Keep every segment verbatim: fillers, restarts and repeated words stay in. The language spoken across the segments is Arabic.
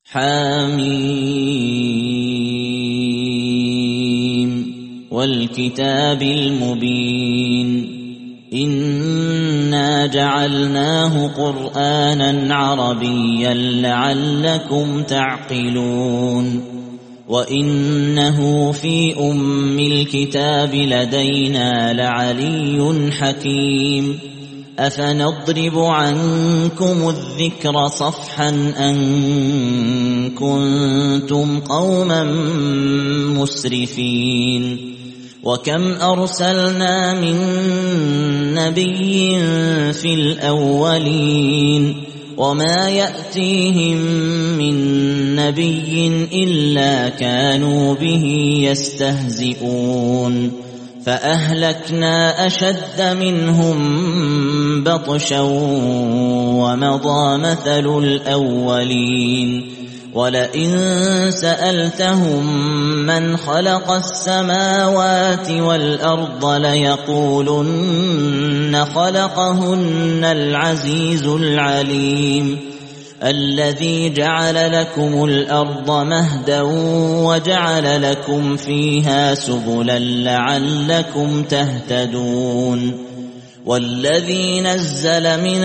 حميم والكتاب المبين إنا جعلناه قرآنا عربيا لعلكم تعقلون وإنه في أم الكتاب لدينا لعلي حكيم أفنضرب عنكم الذكر صفحا أن كنتم قوما مسرفين وكم أرسلنا من نبي في الأولين وما يأتيهم من نبي إلا كانوا به يستهزئون فأهلكنا أشد منهم بطشا ومضى مثل الأولين ولئن سألتهم من خلق السماوات والأرض ليقولن خلقهن العزيز العليم الذي جعل لكم الأرض مهدا وجعل لكم فيها سبلا لعلكم تهتدون والذي نزل من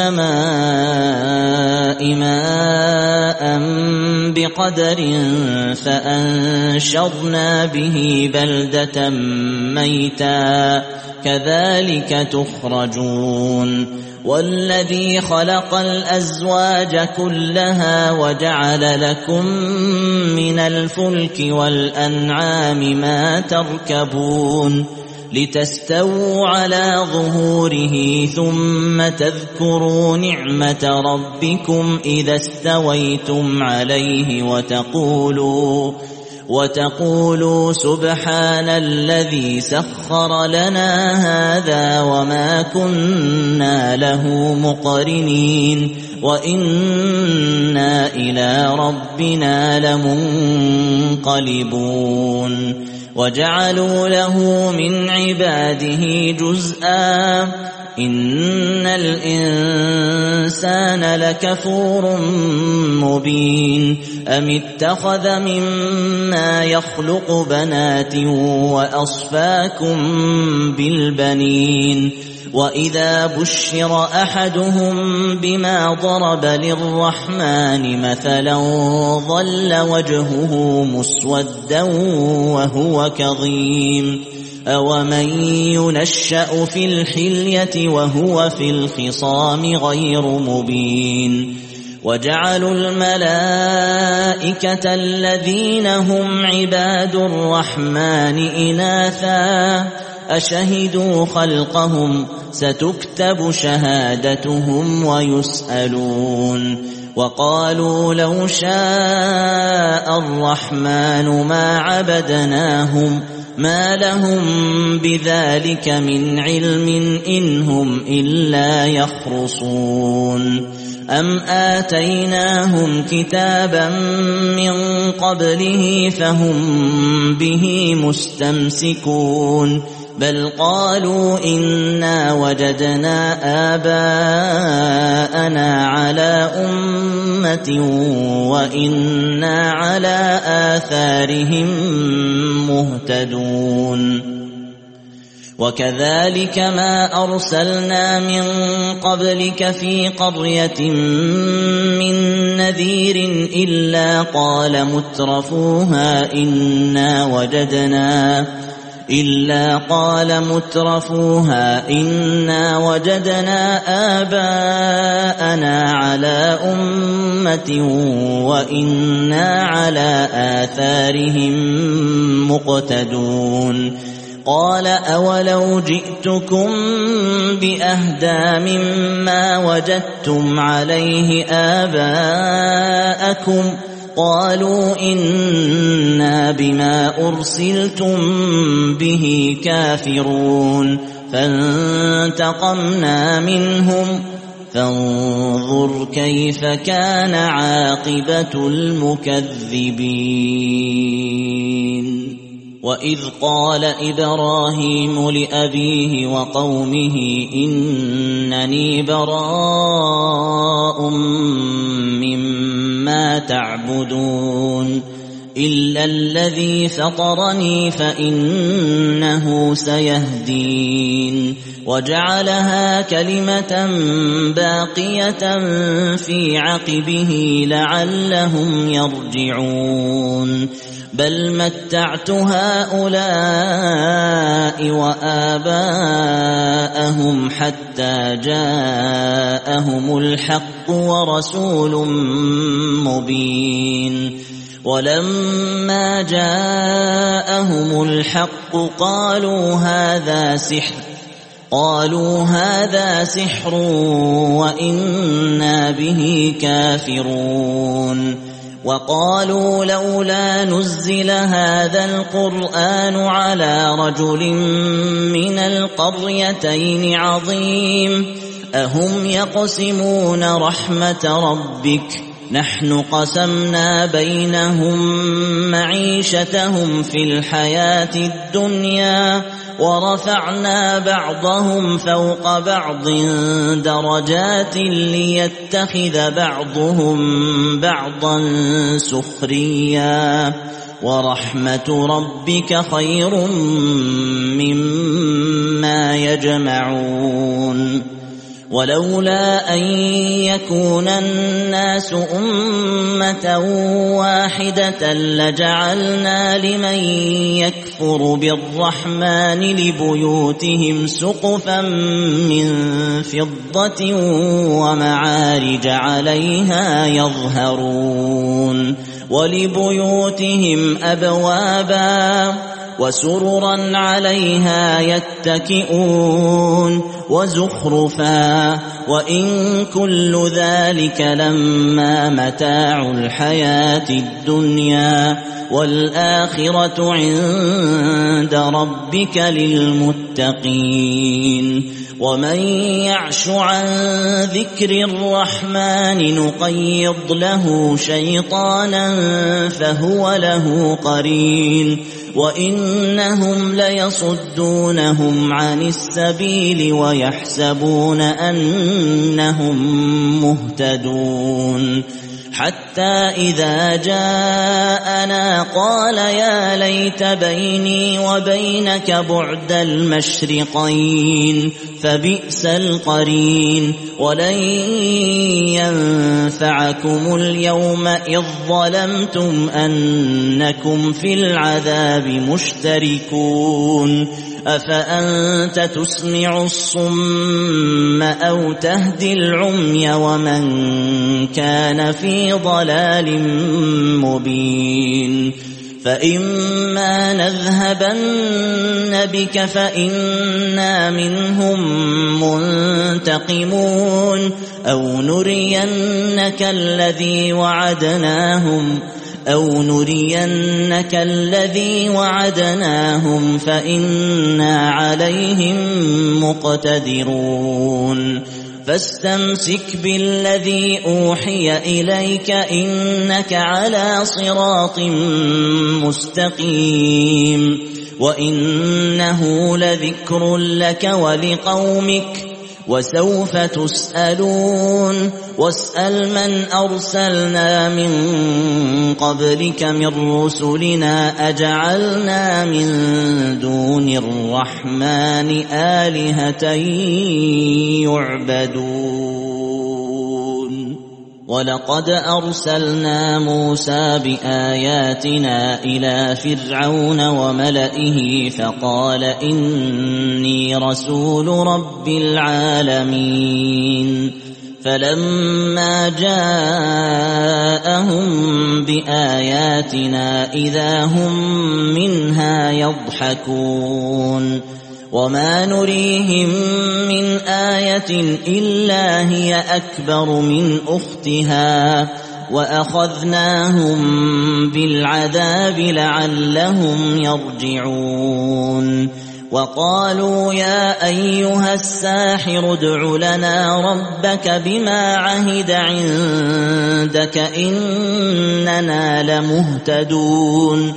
السماء ماء بقدر فأنشرنا به بلدة ميتا كذلك تخرجون والذي خلق الأزواج كلها وجعل لكم من الفلك والأنعام ما تركبون لتستووا على ظهوره ثم تذكروا نعمة ربكم إذا استويتم عليه وتقولوا وتقولوا سبحان الذي سخر لنا هذا وما كنا له مقرنين وإنا إلى ربنا لمنقلبون وجعلوا له من عباده جزءا إن الإنسان لكفور مبين أم اتخذ مما يخلق بنات وأصفاكم بالبنين وإذا بشر أحدهم بما ضرب للرحمن مثلا ظل وجهه مسودا وهو كظيم أومن ينشأ في الحلية وهو في الخصام غير مبين وجعلوا الملائكة الذين هم عباد الرحمن إناثا أشهدوا خلقهم ستكتب شهادتهم ويسألون وقالوا لو شاء الرحمن ما عبدناهم ما لهم بذلك من علم إن هم إلا يخرصون أم آتيناهم كتابا من قبله فهم به مستمسكون بل قالوا إنا وجدنا آباءنا على أمة وإنا على آثارهم مهتدون وكذلك ما أرسلنا من قبلك في قرية من نذير إلا قال مترفوها إنا وجدنا إلا قال مترفوها إنا وجدنا آباءنا على أمة وإنا على آثارهم مقتدون قال أولو جئتكم بأهدى مما وجدتم عليه آباءكم قالوا إنا بما أرسلتم به كافرون فانتقمنا منهم فانظر كيف كان عاقبة المكذبين وإذ قال إبراهيم لأبيه وقومه إنني براء مما ما تعبدون إلا الذي فطرني فإنه سيهدين وجعلها كلمة باقية في عقبه لعلهم يرجعون بل متعت هؤلاء وآباءهم حتى جاءهم الحق ورسول مبين ولما جاءهم الحق قالوا هذا سحر قالوا هذا سحر وإنا به كافرون وقالوا لولا نزل هذا القرآن على رجل من القريتين عظيم أهم يقسمون رحمة ربك نحن قسمنا بينهم معيشتهم في الحياة الدنيا ورفعنا بعضهم فوق بعض درجات ليتخذ بعضهم بعضا سخريا ورحمة ربك خير مما يجمعون ولولا أن يكون الناس أمة واحدة لجعلنا لمن يكفر بالرحمن لبيوتهم سقفا من فضة ومعارج عليها يظهرون ولبيوتهم أبوابا وسررا عليها يتكئون وزخرفا وإن كل ذلك لما متاع الحياة الدنيا والآخرة عند ربك للمتقين ومن يعش عن ذكر الرحمن نقيض له شيطانا فهو له قرين وإنهم ليصدونهم عن السبيل ويحسبون أنهم مهتدون حتى إذا جاءنا قال يا ليت بيني وبينك بعد المشرقين فبئس القرين ولن ينفعكم اليوم إذ ظلمتم أنكم في العذاب مشتركون أفأنت تسمع الصم أو تهدي العمي ومن كان في ضلال مبين فإما نذهبن بك فإنا منهم منتقمون أو نرينك الذي وعدناهم أو نرينك الذي وعدناهم فإنا عليهم مقتدرون فاستمسك بالذي أوحي إليك إنك على صراط مستقيم وإنه لذكر لك ولقومك وسوف تسألون واسأل من أرسلنا من قبلك من رسلنا أجعلنا من دون الرحمن آلهة يعبدون ولقد أرسلنا موسى بآياتنا إلى فرعون وملئه فقال إني رسول رب العالمين فلما جاءهم بآياتنا إذا هم منها يضحكون وما نريهم من آية إلا هي أكبر من أختها وأخذناهم بالعذاب لعلهم يرجعون وقالوا يا أيها الساحر ادع لنا ربك بما عهد عندك إننا لمهتدون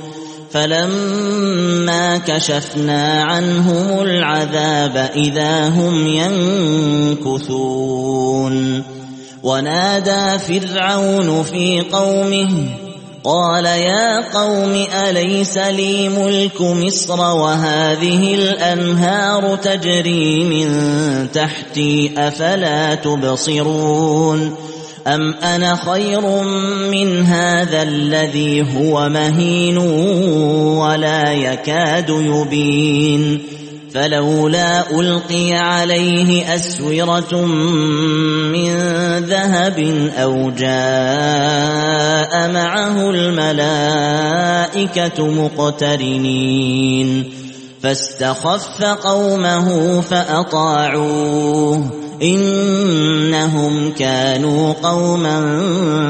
فلما كشفنا عنهم العذاب إذا هم ينكثون ونادى فرعون في قومه قال يا قوم أليس لي ملك مصر وهذه الأنهار تجري من تحتي أفلا تبصرون أم أنا خير من هذا الذي هو مهين ولا يكاد يبين فلولا ألقي عليه أسورة من ذهب أو جاء معه الملائكة مقترنين فاستخف قومه فأطاعوه إنهم كانوا قوما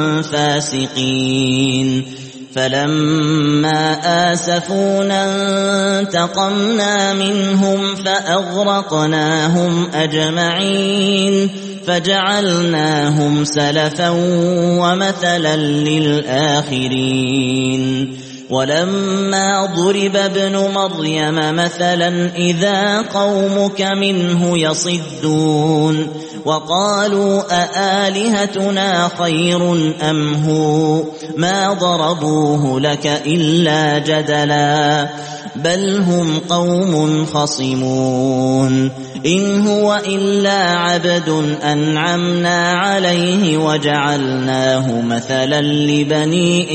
فاسقين فلما آسفونا انتقمنا منهم فأغرقناهم أجمعين فجعلناهم سلفا ومثلا للآخرين ولما ضرب ابن مريم مثلا إذا قومك منه يصدون وقالوا أآلهتنا خير أم هو ما ضربوه لك إلا جدلا بل هم قوم خصمون إن هو إلا عبد أنعمنا عليه وجعلناه مثلا لبني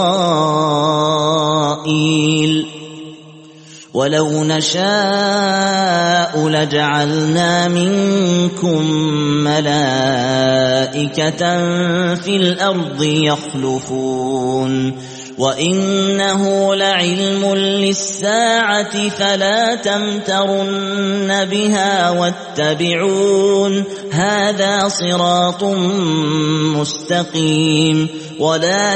إسرائيل ولو نشاء لجعلنا منكم ملائكة في الأرض يخلفون وإنه لعلم للساعة فلا تمترن بها واتبعون هذا صراط مستقيم ولا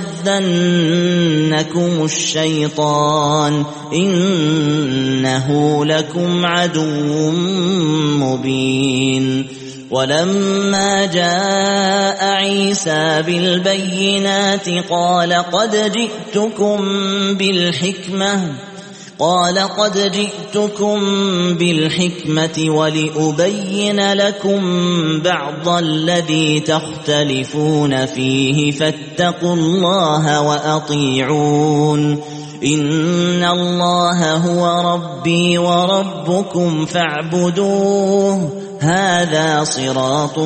يصدنكم الشيطان إنه لكم عدو مبين ولما جاء عيسى بالبينات قال قد جئتكم بالحكمة قال قد جئتكم بالحكمة ولأبين لكم بعض الذي تختلفون فيه فاتقوا الله وأطيعون إن الله هو ربي وربكم فاعبدوه هذا صراط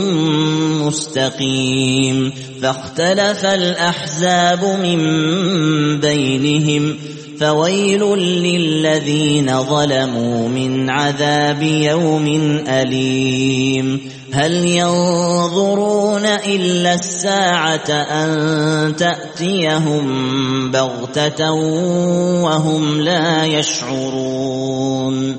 مستقيم فاختلف الأحزاب من بينهم فويل للذين ظلموا من عذاب يوم أليم هل ينظرون إلا الساعة أن تأتيهم بغتة وهم لا يشعرون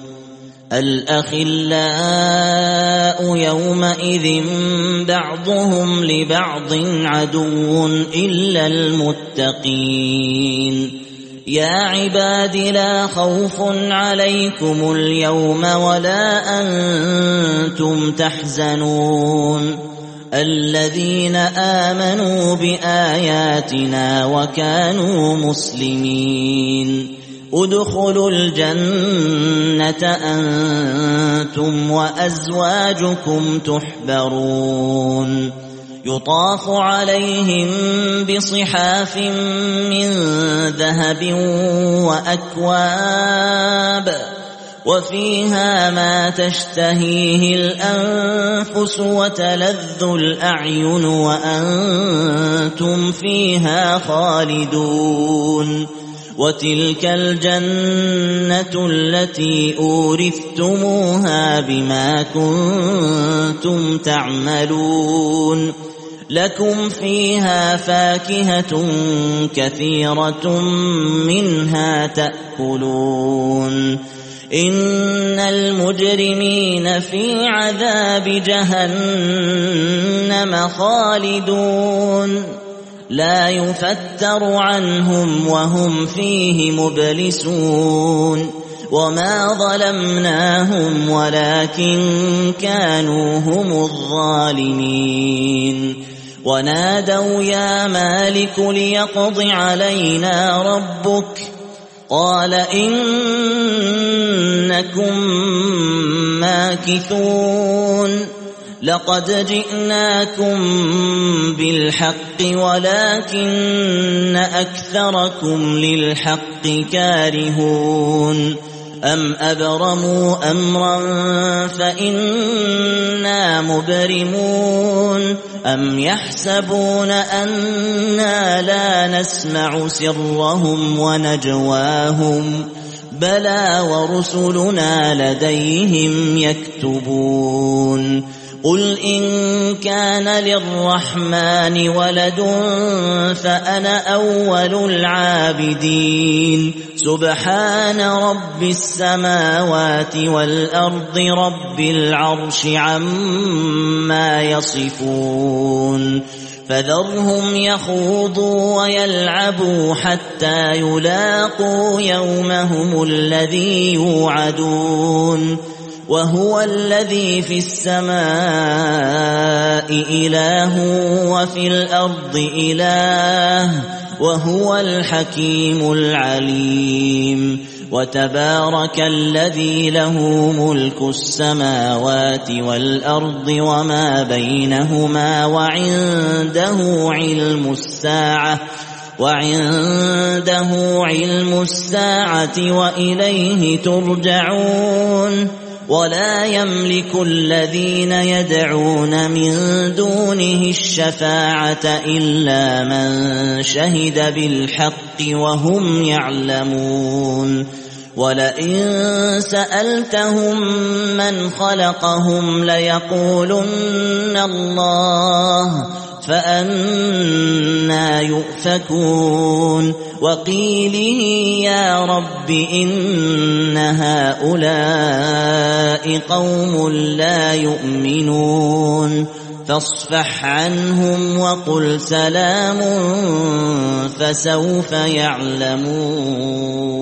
الأخلاء يومئذ بعضهم لبعض عدو إلا المتقين يا عباد لا خوف عليكم اليوم ولا أنتم تحزنون الذين آمنوا بآياتنا وكانوا مسلمين ادخلوا الجنة أنتم وأزواجكم تحبرون يطاف عليهم بصحاف من ذهب وأكواب وفيها ما تشتهيه الأنفس وتلذ الأعين وأنتم فيها خالدون وتلك الجنة التي أورثتموها بما كنتم تعملون لكم فيها فاكهة كثيرة منها تأكلون إن المجرمين في عذاب جهنم خالدون لا يفتر عنهم وهم فيه مبلسون وما ظلمناهم ولكن كانوا هم الظالمين ونادوا يا مالك ليقض علينا ربك قال إنكم ماكثون لقد جئناكم بالحق ولكن أكثركم للحق كارهون أم أبرموا أمرا فإنا مبرمون أم يحسبون أنا لا نسمع سرهم ونجواهم بلى ورسلنا لديهم يكتبون قل إن كان للرحمن ولد فأنا أول العابدين سبحان رب السماوات والأرض رب العرش عما يصفون فذرهم يخوضوا ويلعبوا حتى يلاقوا يومهم الذي يوعدون وهو الذي في السماء إله وفي الأرض إله وهو الحكيم العليم وتبارك الذي له ملك السماوات والأرض وما بينهما وعنده علم الساعة وعنده علم الساعة وإليه ترجعون ولا يملك الذين يدعون من دونه الشفاعة إلا من شهد بالحق وهم يعلمون ولئن سألتهم من خلقهم ليقولن الله فأنا يؤفكون وقيله يا رب إن هؤلاء قوم لا يؤمنون فاصفح عنهم وقل سلام فسوف يعلمون.